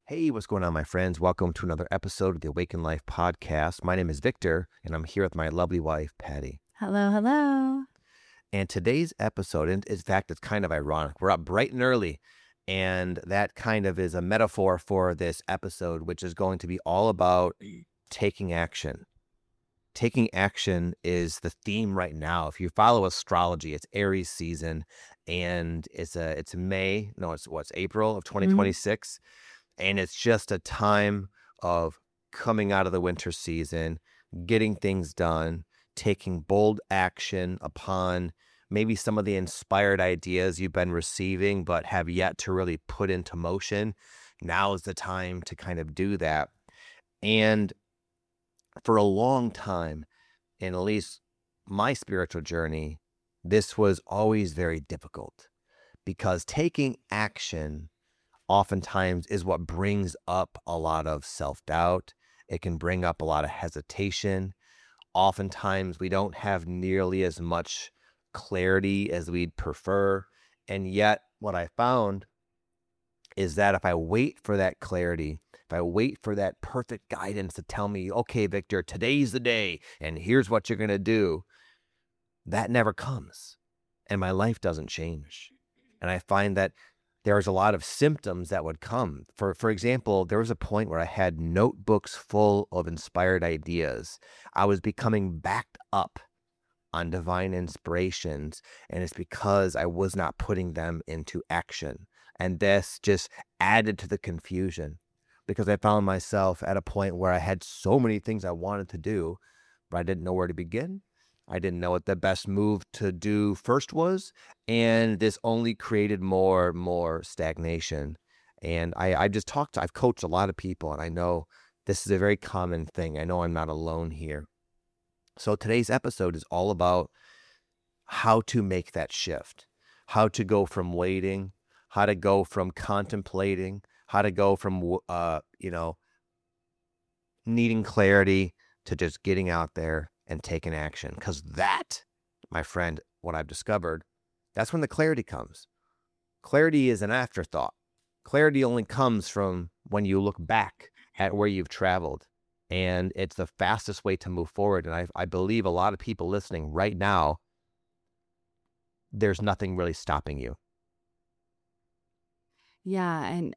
Hey, what's going on, my friends? Welcome to another episode of the Awaken Life podcast. My name is Victor, and I'm here with my lovely wife, Patty. Hello, hello. And today's episode, and in fact, it's kind of ironic. We're up bright and early, and that kind of is a metaphor for this episode, which is going to be all about taking action. Taking action is the theme right now. If you follow astrology, it's Aries season, and it's April of 2026. And it's just a time of coming out of the winter season, getting things done, taking bold action upon maybe some of the inspired ideas you've been receiving, but have yet to really put into motion. Now is the time to kind of do that. And for a long time, in at least my spiritual journey, this was always very difficult because taking action oftentimes is what brings up a lot of self-doubt. It can bring up a lot of hesitation. Oftentimes we don't have nearly as much clarity as we'd prefer. And yet what I found is that if I wait for that clarity, if I wait for that perfect guidance to tell me, okay, Victor, today's the day and here's what you're going to do, that never comes. And my life doesn't change. And I find that there's a lot of symptoms that would come. For example, there was a point where I had notebooks full of inspired ideas. I was becoming backed up on divine inspirations, and it's because I was not putting them into action. And this just added to the confusion because I found myself at a point where I had so many things I wanted to do, but I didn't know where to begin. I didn't know what the best move to do first was, and this only created more stagnation. And I've coached a lot of people, and I know this is a very common thing. I know I'm not alone here. So today's episode is all about how to make that shift, how to go from waiting, how to go from contemplating, how to go from needing clarity to just getting out there and taking action. Because that, my friend, what I've discovered, that's when the clarity comes. Clarity is an afterthought. Clarity only comes from when you look back at where you've traveled. And it's the fastest way to move forward. And I believe a lot of people listening right now, there's nothing really stopping you. Yeah, and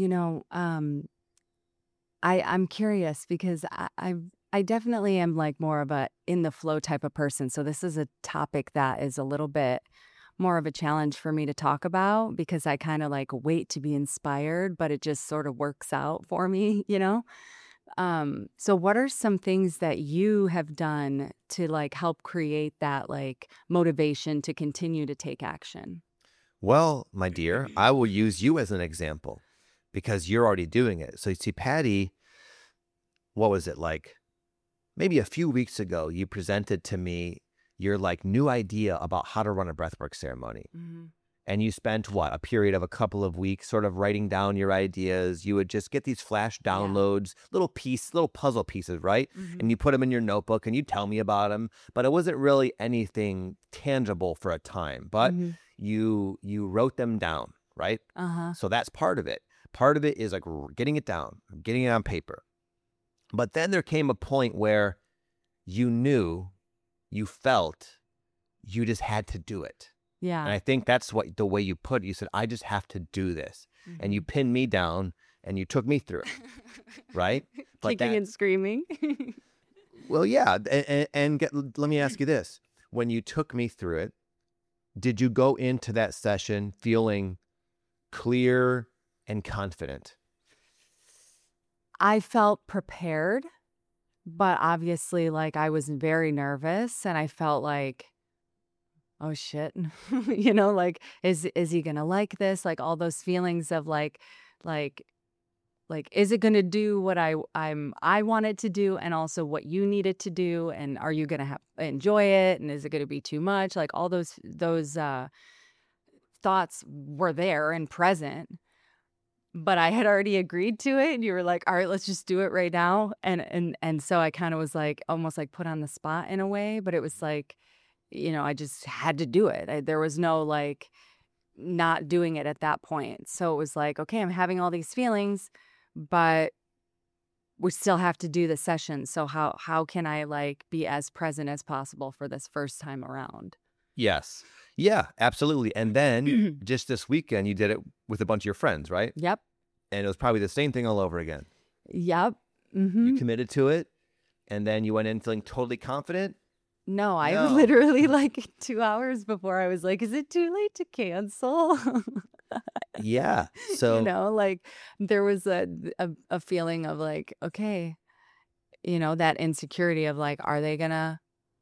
I'm curious because I definitely am like more of a in the flow type of person. So this is a topic that is a little bit more of a challenge for me to talk about because I kind of like wait to be inspired, but it just sort of works out for me. So what are some things that you have done to like help create that like motivation to continue to take action? Well, my dear, I will use you as an example because you're already doing it. So you see, Patty, what was it like? Maybe a few weeks ago, you presented to me your like new idea about how to run a breathwork ceremony. Mm-hmm. And you spent a period of a couple of weeks sort of writing down your ideas. You would just get these flash downloads, little puzzle pieces, right? Mm-hmm. And you put them in your notebook and you tell me about them, but it wasn't really anything tangible for a time, but Mm-hmm. you wrote them down, right? Uh-huh. So that's part of it. Part of it is like getting it down, getting it on paper. But then there came a point where you felt you just had to do it. Yeah. And I think that's the way you put it. You said, I just have to do this. Mm-hmm. And you pinned me down and you took me through it, right? Kicking and screaming. Well, yeah. Let me ask you this. When you took me through it, did you go into that session feeling clear and confident? I felt prepared, but obviously like I was very nervous and I felt like, oh shit, like is he gonna like this? Like all those feelings of like is it gonna do what I want it to do, and also what you need it to do, and are you gonna enjoy it, and is it gonna be too much? Like all those thoughts were there and present, but I had already agreed to it, and you were like, all right, let's just do it right now, and so I kind of was like almost like put on the spot in a way, but it was like, I just had to do it. There was no like not doing it at that point. So it was like, okay, I'm having all these feelings, but we still have to do the session. So how can I like be as present as possible for this first time around? Yes. Yeah, absolutely. And then just this weekend, you did it with a bunch of your friends, right? Yep. And it was probably the same thing all over again. Yep. You committed to it, and then you went in feeling totally confident. No, I No. literally like 2 hours before I was like, is it too late to cancel? Yeah. So, Like there was a feeling of like, okay, that insecurity of like, are they gonna,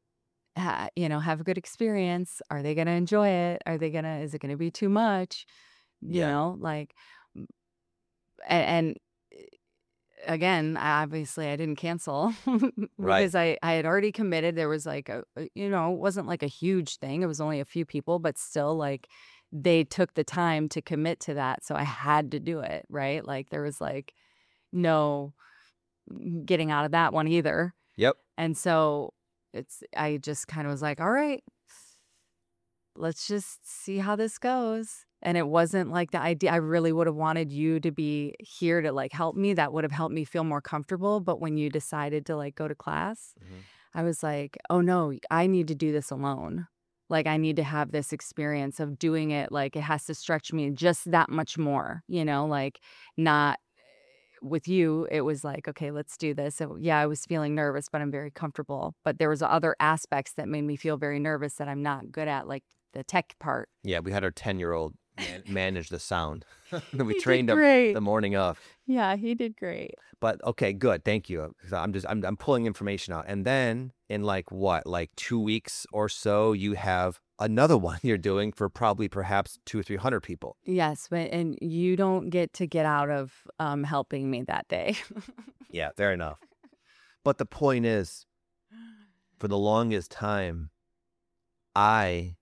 have a good experience? Are they gonna enjoy it? Is it gonna be too much? yeah. Like, and again, obviously I didn't cancel Right. because I had already committed. There was like it wasn't like a huge thing. It was only a few people, but still like they took the time to commit to that. So I had to do it, right? Like there was like no getting out of that one either. Yep. And so I just kind of was like, all right, let's just see how this goes. And it wasn't like the idea. I really would have wanted you to be here to like help me. That would have helped me feel more comfortable. But when you decided to like go to class, I was like, oh no, I need to do this alone. Like I need to have this experience of doing it. Like it has to stretch me just that much more, like not with you. It was like, okay, let's do this. So, yeah, I was feeling nervous, but I'm very comfortable. But there was other aspects that made me feel very nervous that I'm not good at, like the tech part. Yeah, we had our 10-year-old manage the sound. We He trained did him great. the morning of. Yeah, he did great. But okay, good. Thank you. 'Cause I'm pulling information out. And then in like 2 weeks or so, you have another one you're doing for probably perhaps 200 or 300 people. Yes, and you don't get out of helping me that day. Yeah, fair enough. But the point is, for the longest time, I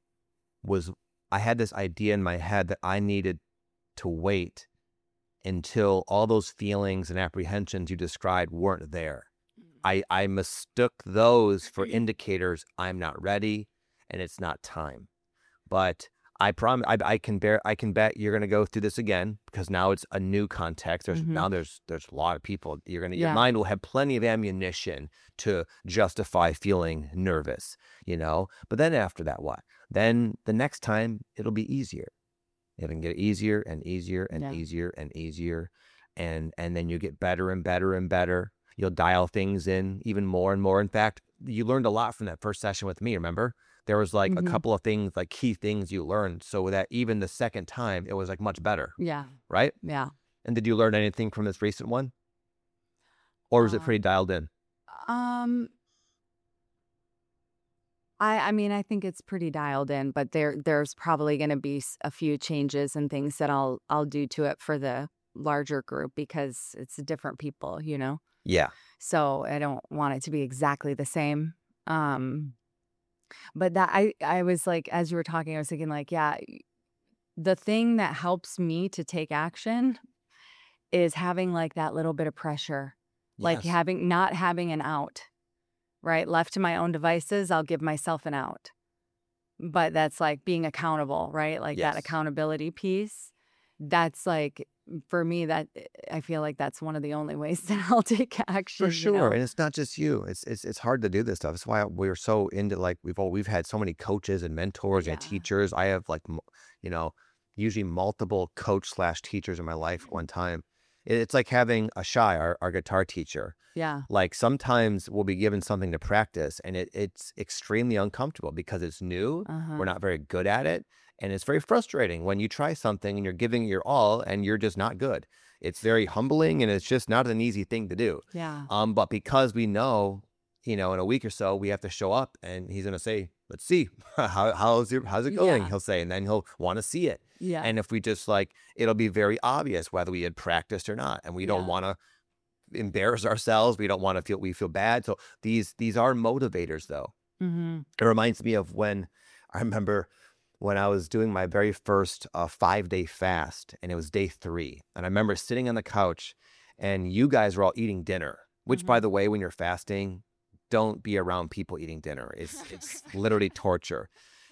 had this idea in my head that I needed to wait until all those feelings and apprehensions you described weren't there. I mistook those for indicators I'm not ready and it's not time. But I promise I can bet you're going to go through this again because now it's a new context. There's a lot of people. Your mind will have plenty of ammunition to justify feeling nervous, But then after that, what? Then the next time it'll be easier. It can get easier and easier and easier and easier. And then you get better and better and better. You'll dial things in even more and more. In fact, you learned a lot from that first session with me, remember? There was like a couple of things, like key things you learned so that even the second time, it was like much better. Yeah. Right? Yeah. And did you learn anything from this recent one? Or was it pretty dialed in? I mean, I think it's pretty dialed in, but there's probably going to be a few changes and things that I'll do to it for the larger group because it's different people, Yeah. So I don't want it to be exactly the same. But that I was like, as you were talking, I was thinking like, yeah, the thing that helps me to take action is having like that little bit of pressure, like Yes. not having an out. Right? Left to my own devices, I'll give myself an out. But that's like being accountable, right? Like that Yes. accountability piece. That's like, for me, that I feel like that's one of the only ways that I'll take action. For sure. And it's not just you. It's hard to do this stuff. That's why we're so into like we've had so many coaches and mentors and teachers. I have like usually multiple coach/teachers in my life at one time. It's like having a Shai, our guitar teacher. Yeah. Like sometimes we'll be given something to practice and it's extremely uncomfortable because it's new. We're not very good at it. And it's very frustrating when you try something and you're giving your all and you're just not good. It's very humbling and it's just not an easy thing to do. Yeah. But because we know, in a week or so, we have to show up and he's going to say, let's see, how's it going? Yeah. He'll say, and then he'll want to see it. Yeah. And if we just it'll be very obvious whether we had practiced or not. And we don't want to embarrass ourselves. We don't want to feel bad. So these are motivators though. It reminds me of when I remember when I was doing my very first 5-day fast and it was day 3. And I remember sitting on the couch and you guys were all eating dinner, which by the way, when you're fasting, don't be around people eating dinner. It's literally torture.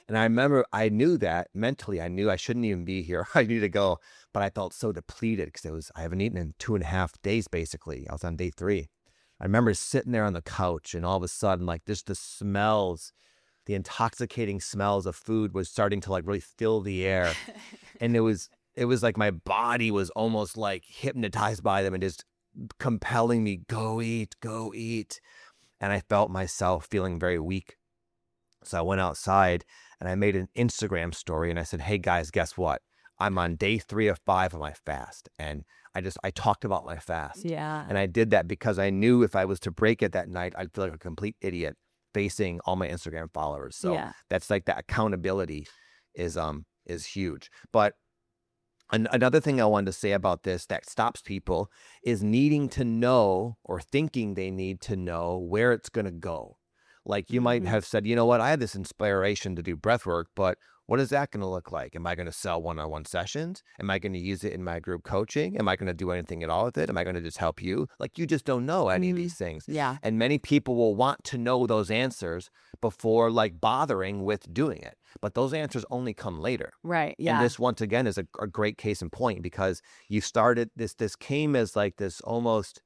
And I remember I knew that mentally, I knew I shouldn't even be here. I need to go. But I felt so depleted because I haven't eaten in 2.5 days, basically. I was on day 3. I remember sitting there on the couch and all of a sudden, like just the smells, the intoxicating smells of food was starting to like really fill the air. And it was like my body was almost like hypnotized by them and just compelling me, go eat, go eat. And I felt myself feeling very weak. So I went outside and I made an Instagram story and I said, hey guys, guess what? I'm on day 3 of 5 of my fast. And I talked about my fast. Yeah. And I did that because I knew if I was to break it that night, I'd feel like a complete idiot facing all my Instagram followers. So that's like that accountability is huge. But another thing I wanted to say about this that stops people is needing to know or thinking they need to know where it's going to go. Like you might have said, you know what, I had this inspiration to do breath work, but what is that going to look like? Am I going to sell one-on-one sessions? Am I going to use it in my group coaching? Am I going to do anything at all with it? Am I going to just help you? Like you just don't know any of these things. Yeah. And many people will want to know those answers before like bothering with doing it. But those answers only come later. Right. Yeah. And this once again is a great case in point because you started this came as like this almost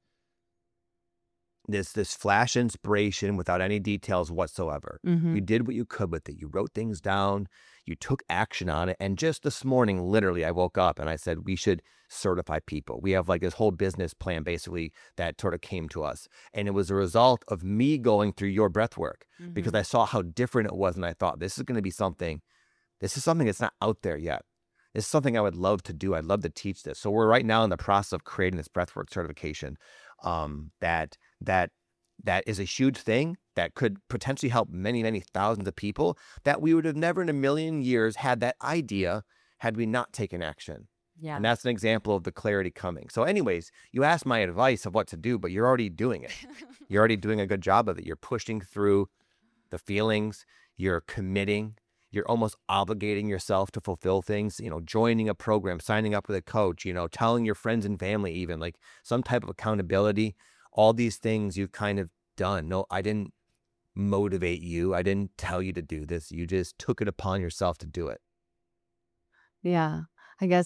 this flash inspiration without any details whatsoever. You did what you could with it. You wrote things down. You took action on it. And just this morning, literally, I woke up and I said, we should certify people. We have like this whole business plan basically that sort of came to us. And it was a result of me going through your breath work because I saw how different it was. And I thought, this is going to be something that's not out there yet. This is something I would love to do. I'd love to teach this. So we're right now in the process of creating this breathwork certification that is a huge thing that could potentially help many, many thousands of people that we would have never in a million years had that idea had we not taken action. Yeah. And that's an example of the clarity coming. So anyways, you asked my advice of what to do, but you're already doing it. You're already doing a good job of it. You're pushing through the feelings. You're committing. You're almost obligating yourself to fulfill things, joining a program, signing up with a coach, telling your friends and family even, like some type of accountability. All these things you've kind of done. No, I didn't motivate you. I didn't tell you to do this. You just took it upon yourself to do it. Yeah. I guess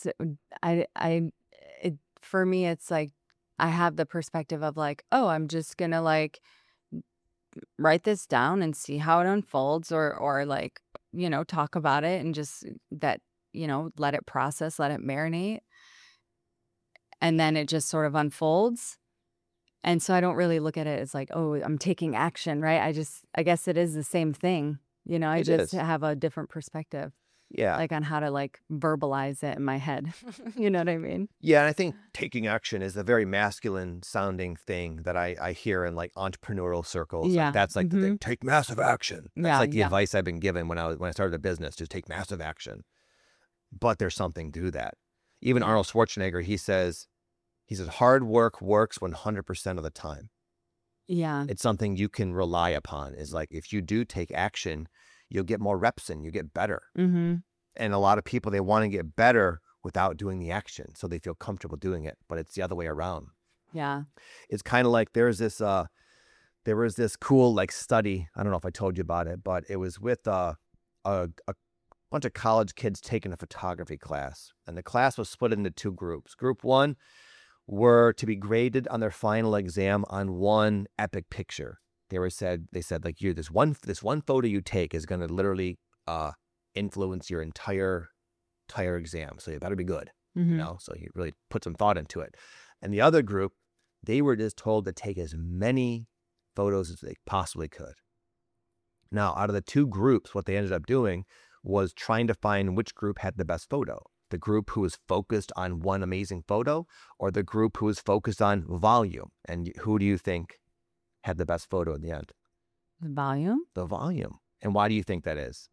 for me, it's like, I have the perspective of like, oh, I'm just going to like write this down and see how it unfolds or like, talk about it and just that, let it process, let it marinate. And then it just sort of unfolds. And so I don't really look at it as like, oh, I'm taking action, right? I guess it is the same thing. I just have a different perspective. Yeah. Like on how to like verbalize it in my head. You know what I mean? Yeah. And I think taking action is a very masculine sounding thing that I hear in like entrepreneurial circles. Yeah. Like, that's like the thing, take massive action. That's Yeah, like the yeah. advice I've been given when I started a business, just take massive action. But there's something to that. Even Arnold Schwarzenegger, he says hard work works 100% of the time. Yeah. It's something you can rely upon. Is like if you do take action, you'll get more reps in, you get better. Mm-hmm. And a lot of people, they want to get better without doing the action. So they feel comfortable doing it, but it's the other way around. Yeah. It's kind of like there was this cool like study. I don't know if I told you about it, but it was with a bunch of college kids taking a photography class. And the class was split into 2 groups. Group 1 were to be graded on their final exam on one epic picture. They said like this one photo you take is going to literally influence your entire exam. So you better be good, so you really put some thought into it. And the other group, they were just told to take as many photos as they possibly could. Now, out of the 2 groups, what they ended up doing was trying to find which group had the best photo. The group who was focused on one amazing photo or the group who was focused on volume. And who do you think had the best photo in the end? The volume? The volume. And why do you think that is?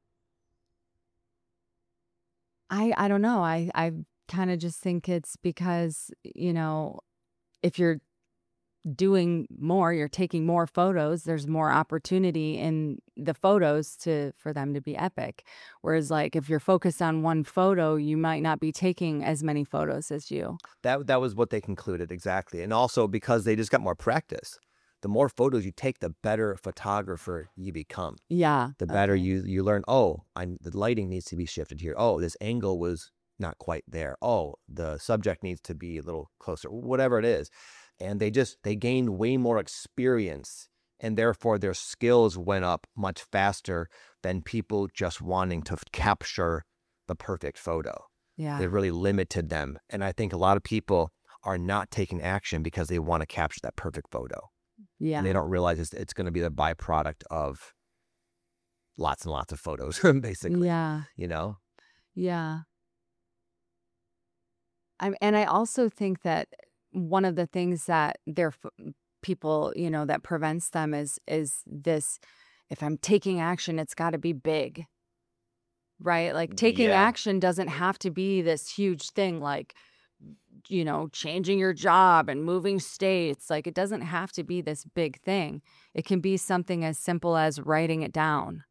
I don't know. I kind of just think it's because, if you're doing more, you're taking more photos, there's more opportunity in the photos for them to be epic. Whereas like if you're focused on one photo, you might not be taking as many photos as you. That was what they concluded, exactly. And also because they just got more practice. the more photos you take, the better photographer you become. Yeah. The better Okay. you learn, oh, the lighting needs to be shifted here. Oh, this angle was not quite there. Oh, the subject needs to be a little closer, whatever it is. And they gained way more experience, and therefore their skills went up much faster than people just wanting to capture the perfect photo. Yeah. It really limited them. And I think a lot of people are not taking action because they want to capture that perfect photo. Yeah. And they don't realize it's going to be the byproduct of lots and lots of photos, basically. Yeah. You know? Yeah. And I also think that one of the things that people, that prevents them is this, if I'm taking action, it's got to be big, right? Like taking Yeah. action doesn't have to be this huge thing, like, changing your job and moving states. Like it doesn't have to be this big thing. It can be something as simple as writing it down.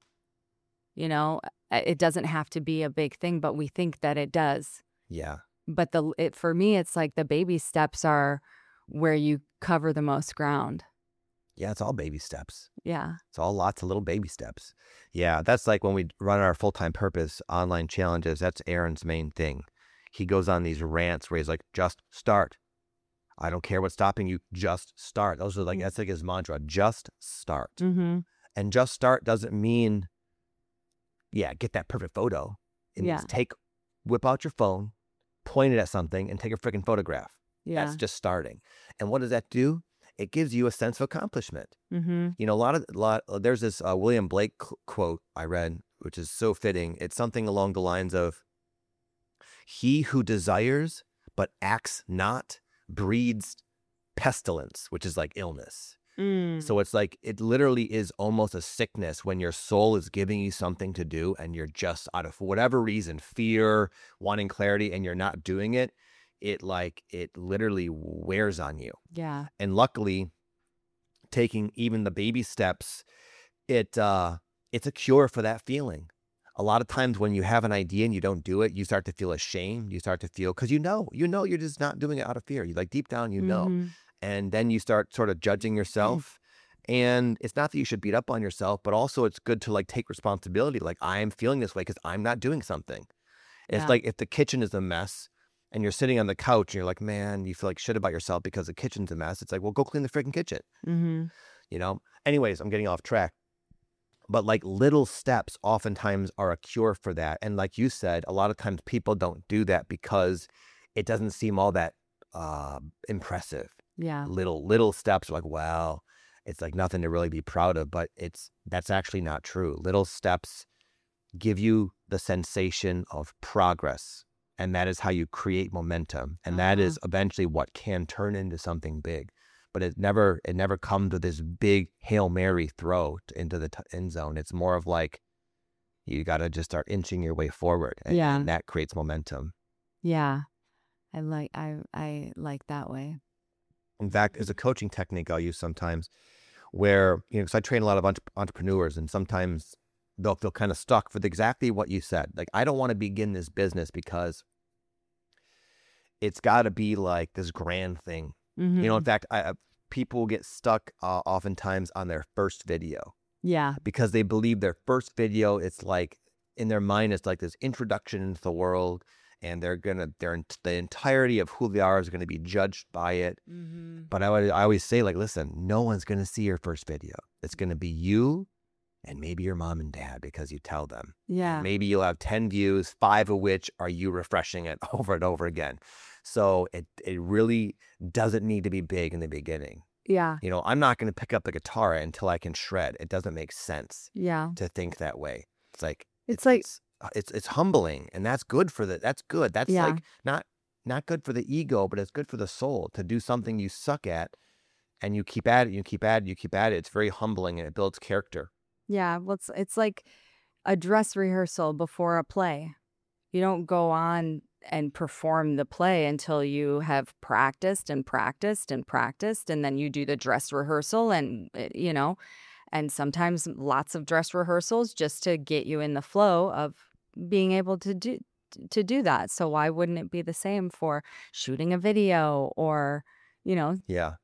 It doesn't have to be a big thing, but we think that it does. Yeah. But for me, it's like the baby steps are where you cover the most ground. Yeah, it's all baby steps. Yeah. It's all lots of little baby steps. Yeah, that's like when we run our full-time purpose online challenges, that's Aaron's main thing. He goes on these rants where he's like, just start. I don't care what's stopping you, just start. That's like his mantra, just start. Mm-hmm. And just start doesn't mean, get that perfect photo. It means whip out your phone, point it at something, and take a freaking photograph. Yeah. That's just starting. And what does that do? It gives you a sense of accomplishment. Mm-hmm. There's this William Blake quote I read, which is so fitting. It's something along the lines of, he who desires but acts not breeds pestilence, which is like illness. So it's like, it literally is almost a sickness when your soul is giving you something to do and you're just out of whatever reason, fear, wanting clarity, and you're not doing it. It literally wears on you. Yeah. And luckily, taking even the baby steps, it's a cure for that feeling. A lot of times when you have an idea and you don't do it, you start to feel ashamed. You start to feel, because you're just not doing it out of fear. You deep down, Mm-hmm. and then you start sort of judging yourself. And it's not that you should beat up on yourself, but also it's good to take responsibility. Like, I am feeling this way because I'm not doing something. It's like if the kitchen is a mess and you're sitting on the couch and you're like, man, you feel like shit about yourself because the kitchen's a mess. It's like, well, go clean the freaking kitchen. Mm-hmm. Anyways, I'm getting off track. But little steps oftentimes are a cure for that. And like you said, a lot of times people don't do that because it doesn't seem all that impressive. Yeah. Little steps are like, wow, it's like nothing to really be proud of, but that's actually not true. Little steps give you the sensation of progress, and that is how you create momentum. And that is eventually what can turn into something big. But it never comes with this big Hail Mary throw into the end zone. It's more of like, you got to just start inching your way forward, and that creates momentum. Yeah. I like that way. In fact, there's a coaching technique I'll use sometimes where, because I train a lot of entrepreneurs, and sometimes they'll feel kind of stuck with exactly what you said. Like, I don't want to begin this business because it's got to be like this grand thing. Mm-hmm. In fact, people get stuck oftentimes on their first video. Yeah. Because they believe their first video, it's like, in their mind, it's like this introduction into the world, and the entirety of who they are is going to be judged by it. Mm-hmm. But I always say, listen, no one's going to see your first video. It's going to be you and maybe your mom and dad, because you tell them. Yeah. Maybe you'll have 10 views, 5 of which are you refreshing it over and over again. So it really doesn't need to be big in the beginning. Yeah. I'm not going to pick up the guitar until I can shred. It doesn't make sense to think that way. It's like, it's humbling, and that's good that's good. That's not good for the ego, but it's good for the soul to do something you suck at, and you keep at it, you keep at it, you keep at it. It's very humbling, and it builds character. Yeah. Well, it's like a dress rehearsal before a play. You don't go on and perform the play until you have practiced and practiced and practiced, and then you do the dress rehearsal, and and sometimes lots of dress rehearsals just to get you in the flow of being able to do that. So why wouldn't it be the same for shooting a video or Yeah.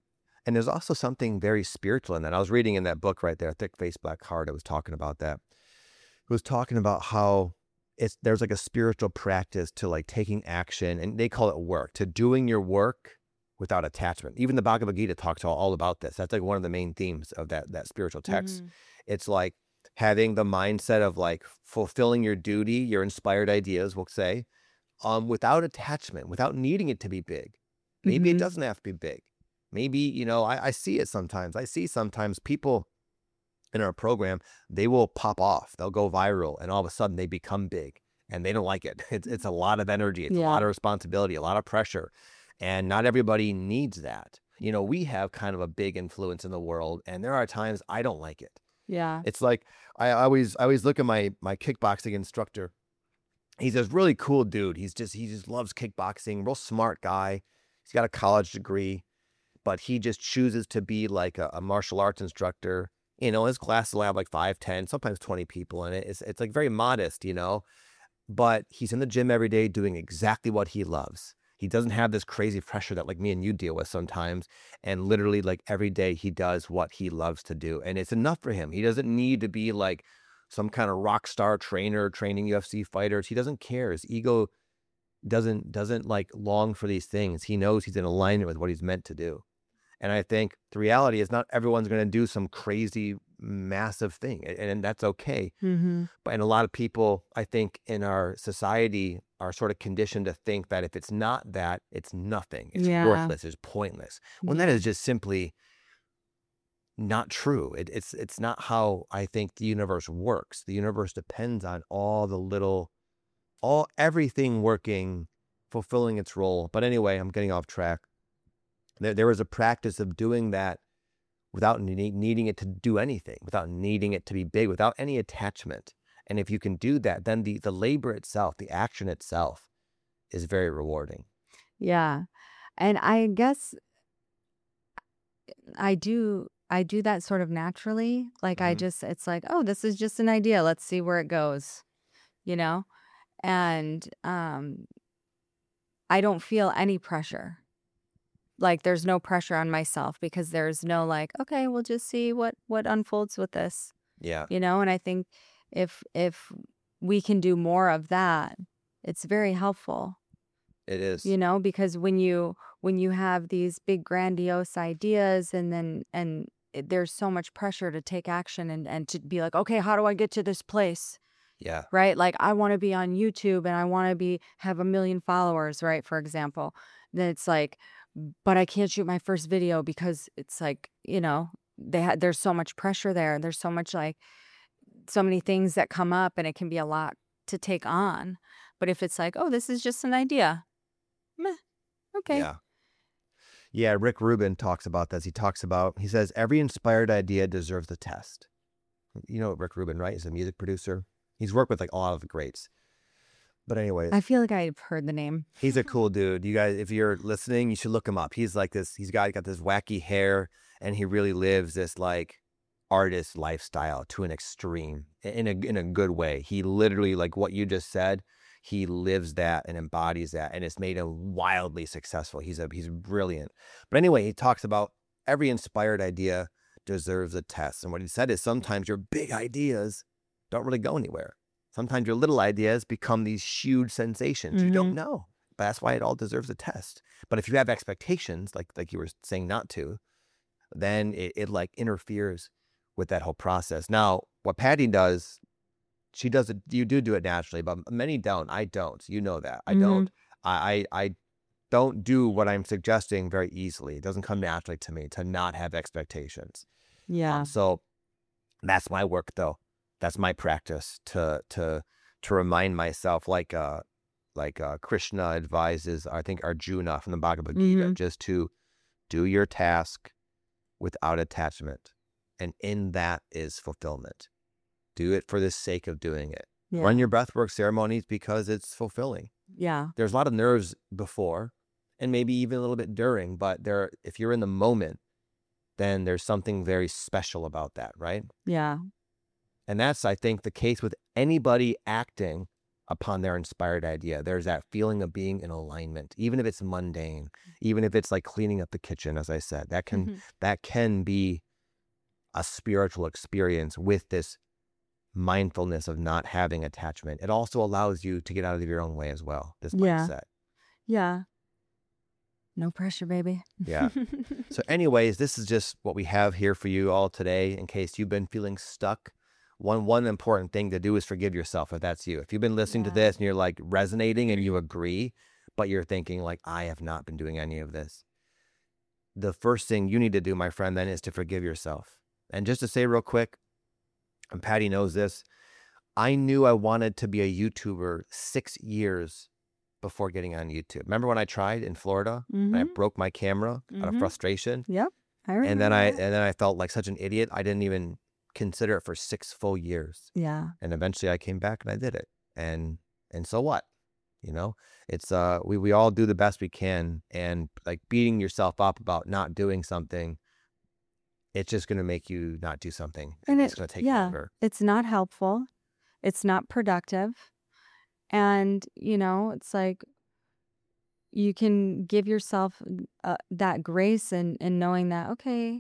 And there's also something very spiritual in that. I was reading in that book right there, Thick Face, Black Heart. It was talking about that. It was talking about how there's like a spiritual practice to like taking action, and they call it work, to doing your work without attachment. Even the Bhagavad Gita talks all about this. That's like one of the main themes of that spiritual text. Mhm. It's like having the mindset of like fulfilling your duty, your inspired ideas, we'll say, without attachment, without needing it to be big. Maybe it Mhm. doesn't have to be big. Maybe, I see it sometimes. I see sometimes people in our program, they will pop off. They'll go viral, and all of a sudden they become big, and they don't like it. It's a lot of energy. It's a Yeah. lot of responsibility, a lot of pressure. And not everybody needs that. We have kind of a big influence in the world, and there are times I don't like it. Yeah. It's like I always look at my kickboxing instructor. He's this really cool dude. He just loves kickboxing, real smart guy. He's got a college degree, but he just chooses to be like a martial arts instructor. His classes will have like 5, 10, sometimes 20 people in it. It's like very modest, but he's in the gym every day doing exactly what he loves. He doesn't have this crazy pressure that like me and you deal with sometimes. And literally like every day he does what he loves to do. And it's enough for him. He doesn't need to be like some kind of rock star trainer training UFC fighters. He doesn't care. His ego doesn't like long for these things. He knows he's in alignment with what he's meant to do. And I think the reality is not everyone's going to do some crazy, massive thing, and that's okay. Mm-hmm. And a lot of people, I think, in our society are sort of conditioned to think that if it's not that, it's nothing. It's worthless. It's pointless. When that is just simply not true. It's not how I think the universe works. The universe depends on everything working, fulfilling its role. But anyway, I'm getting off track. There was a practice of doing that without needing it to do anything, without needing it to be big, without any attachment. And if you can do that, then the labor itself, the action itself is very rewarding. Yeah. And I guess I do that sort of naturally. Like it's like, oh, this is just an idea. Let's see where it goes, And I don't feel any pressure. Like there's no pressure on myself because there's no like, okay, we'll just see what unfolds with this. Yeah. And I think if we can do more of that, it's very helpful. It is. Because when you have these big grandiose ideas and there's so much pressure to take action and to be like, okay, how do I get to this place? Yeah. Right? Like I want to be on YouTube and I want to have 1 million followers, right? For example. Then it's like, but I can't shoot my first video because it's like, there's so much pressure there. There's so much like so many things that come up and it can be a lot to take on. But if it's like, oh, this is just an idea. Meh, okay. Yeah. Yeah. Rick Rubin talks about this. He says, every inspired idea deserves a test. You know Rick Rubin, right? He's a music producer. He's worked with like a lot of the greats. But anyway, I feel like I've heard the name. He's a cool dude. You guys, if you're listening, you should look him up. He's like this. He's got this wacky hair, and he really lives this like artist lifestyle to an extreme in a good way. He literally, like what you just said, he lives that and embodies that, and it's made him wildly successful. He's brilliant. But anyway, he talks about every inspired idea deserves a test, and what he said is sometimes your big ideas don't really go anywhere. Sometimes your little ideas become these huge sensations. You don't know. But that's why it all deserves a test. But if you have expectations, like you were saying not to, then it like interferes with that whole process. Now, what Patty does, she does it, you do it naturally, but many don't. I don't. You know that. I don't. I don't do what I'm suggesting very easily. It doesn't come naturally to me to not have expectations. Yeah. So that's my work though. That's my practice to remind myself, like Krishna advises, I think Arjuna from the Bhagavad Gita, just to do your task without attachment, and in that is fulfillment. Do it for the sake of doing it. Yeah. Run your breathwork ceremonies because it's fulfilling. Yeah. There's a lot of nerves before, and maybe even a little bit during, but if you're in the moment, then there's something very special about that, right? Yeah. And that's, I think, the case with anybody acting upon their inspired idea. There's that feeling of being in alignment, even if it's mundane, even if it's like cleaning up the kitchen, as I said, that can be a spiritual experience with this mindfulness of not having attachment. It also allows you to get out of your own way as well, this Yeah. mindset. Yeah. No pressure, baby. Yeah. So anyways, this is just what we have here for you all today in case you've been feeling stuck. One important thing to do is forgive yourself if that's you. If you've been listening to this and you're like resonating and you agree, but you're thinking like, I have not been doing any of this. The first thing you need to do, my friend, then is to forgive yourself. And just to say real quick, and Patty knows this, I knew I wanted to be a YouTuber 6 years before getting on YouTube. Remember when I tried in Florida and I broke my camera out of frustration? Yep. I remember And then I felt like such an idiot. I didn't even consider it for 6 full years. Yeah. And eventually I came back and I did it. And so what? You know, it's we all do the best we can, and like beating yourself up about not doing something, it's just going to make you not do something. And it's going to take longer. It's not helpful. It's not productive. And, you know, it's like you can give yourself that grace and knowing that, okay,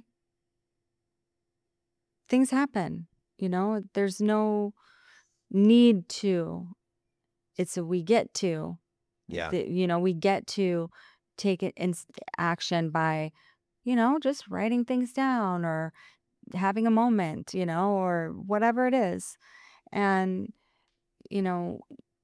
things happen, you know, there's no need to. It's a we get to. Yeah. You know, we get to take it in action by, you know, just writing things down or having a moment, you know, or whatever it is. And, you know,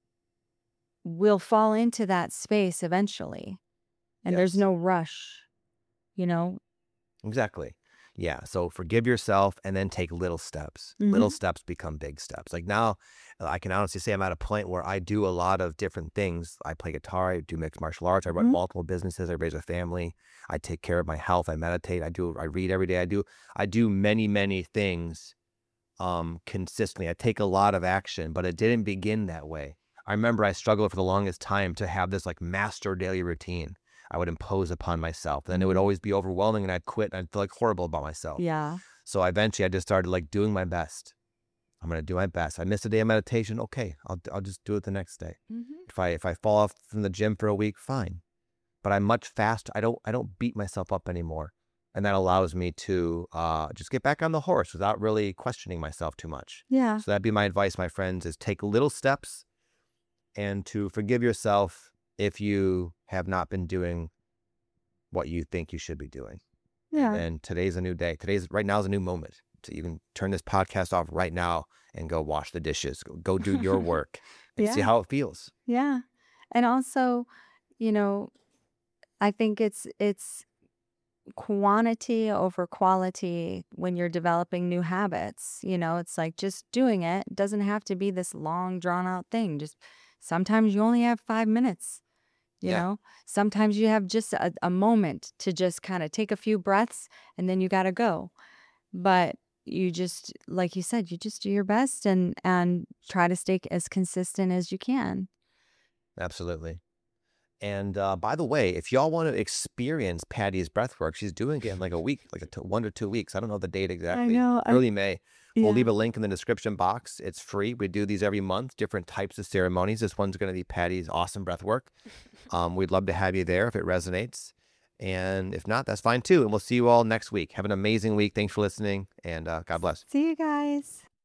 we'll fall into that space eventually. And there's Yes. no rush, you know. Exactly. Yeah. So forgive yourself and then take little steps. Little steps become big steps. Like now, I can honestly say I'm at a point where I do a lot of different things. I play guitar, I do mixed martial arts, I run multiple businesses, I raise a family, I take care of my health, I meditate, I read every day. I do many, many things consistently. I take a lot of action, but it didn't begin that way. I remember I struggled for the longest time to have this like master daily routine I would impose upon myself. Then it would always be overwhelming and I'd quit and I'd feel like horrible about myself. Yeah. So eventually I just started like doing my best. I'm going to do my best. I missed a day of meditation. Okay. I'll just do it the next day. If I fall off from the gym for a week, fine. But I'm much faster. I don't beat myself up anymore. And that allows me to just get back on the horse without really questioning myself too much. Yeah. So that'd be my advice, my friends, is take little steps and to forgive yourself if you have not been doing what you think you should be doing. Yeah. And today's a new day. Right now is a new moment. So you can turn this podcast off right now and go wash the dishes. Go do your work and see how it feels. Yeah. And also, you know, I think it's quantity over quality when you're developing new habits. You know, it's like just doing it. It doesn't have to be this long drawn out thing. Just sometimes you only have 5 minutes. You know, sometimes you have just a moment to just kind of take a few breaths and then you got to go. But you just, like you said, you just do your best and try to stay as consistent as you can. Absolutely. And by the way, if y'all want to experience Patty's breathwork, she's doing it in like a week, like 1 to 2 weeks. I don't know the date exactly. I know. Early May. Yeah. We'll leave a link in the description box. It's free. We do these every month, different types of ceremonies. This one's going to be Patty's awesome breathwork. We'd love to have you there if it resonates. And if not, that's fine too. And we'll see you all next week. Have an amazing week. Thanks for listening. And God bless. See you guys.